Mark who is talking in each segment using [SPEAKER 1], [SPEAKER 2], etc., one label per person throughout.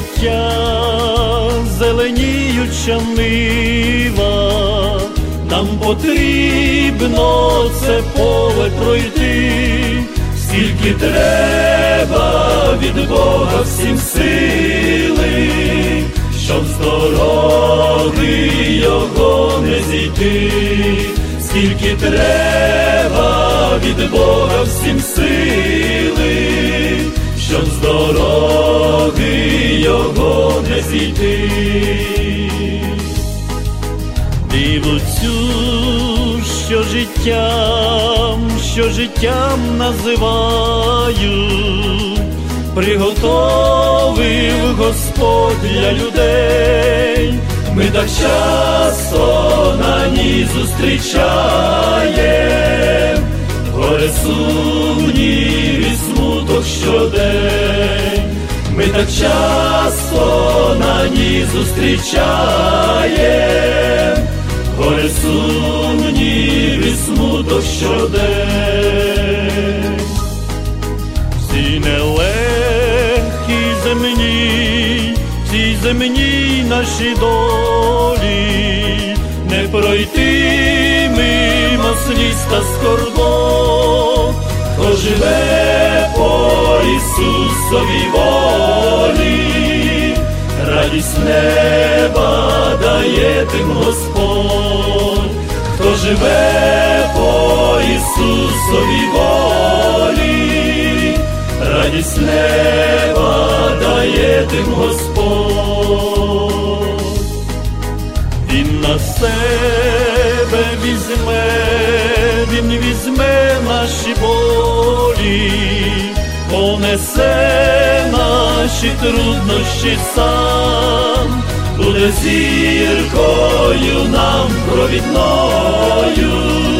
[SPEAKER 1] життя, зеленіюча нива, нам потрібно це поле пройти, скільки треба від Бога всім сили, щоб з дороги його не зійти, скільки треба від Бога всім сили, щоб з дороги його не зійти. Диво цю, що життям називають, приготовив Господь для людей. Ми так часто на ній зустрічаєм горе, сумнів і смуток щодень. Ми так часто на ній зустрічаєм горе, сумнів і смуток щодень. Всі нелегкі земні, ці земні наші долі, не пройти мимо сліз та скорбот, хто живе по Ісусовій волі, радість неба дає тим Господь, хто живе по Ісусовій волі, радість неба дає тим Господь. Він на себе візьме, Він візьме наші болі, понесе наші труднощі сам, буде зіркою нам провідною,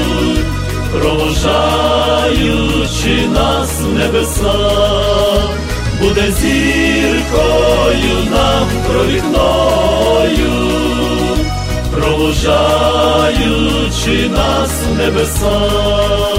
[SPEAKER 1] провожаючи нас в небеса, буде зіркою нам провідною, провожаючи нас в небеса.